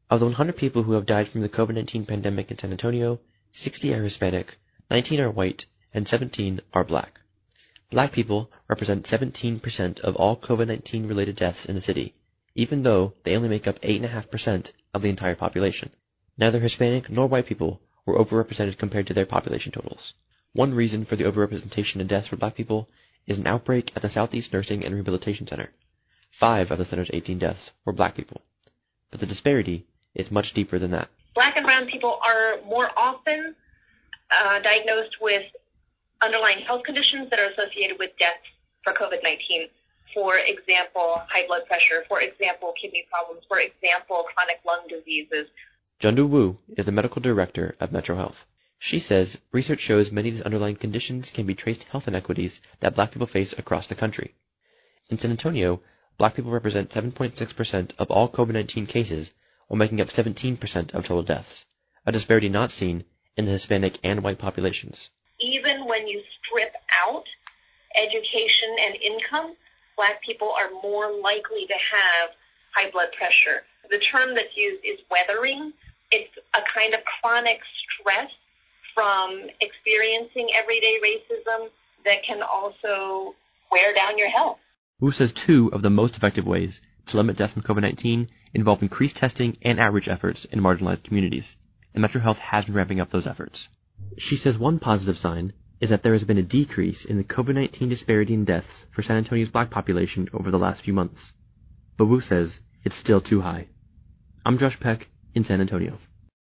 Of the 100 people who have died from the COVID-19 pandemic in San Antonio, 60 are Hispanic, 19 are white, and 17 are black. Black people represent 17% of all COVID-19 related deaths in the city, even though they only make up 8.5% of the entire population. Neither Hispanic nor white people were overrepresented compared to their population totals. One reason for the overrepresentation in deaths for black people is an outbreak at the Southeast Nursing and Rehabilitation Center. 5 of the center's 18 deaths were black people. But the disparity is much deeper than that. Black and brown people are more often diagnosed with underlying health conditions that are associated with death for COVID-19. For example, high blood pressure, for example, kidney problems, for example, chronic lung diseases. Jundu Wu is the medical director of Metro Health. She says research shows many of these underlying conditions can be traced to health inequities that black people face across the country. In San Antonio, black people represent 7.6% of all COVID-19 cases, while making up 17% of total deaths, a disparity not seen in the Hispanic and white populations. Even when you strip out education and income, black people are more likely to have high blood pressure. The term that's used is weathering. It's a kind of chronic stress from experiencing everyday racism that can also wear down your health. Wu says 2 of the most effective ways to limit death from COVID-19 involve increased testing and outreach efforts in marginalized communities, and Metro Health has been ramping up those efforts. She says one positive sign is that there has been a decrease in the COVID-19 disparity in deaths for San Antonio's black population over the last few months. But Wu says it's still too high. I'm Josh Peck in San Antonio.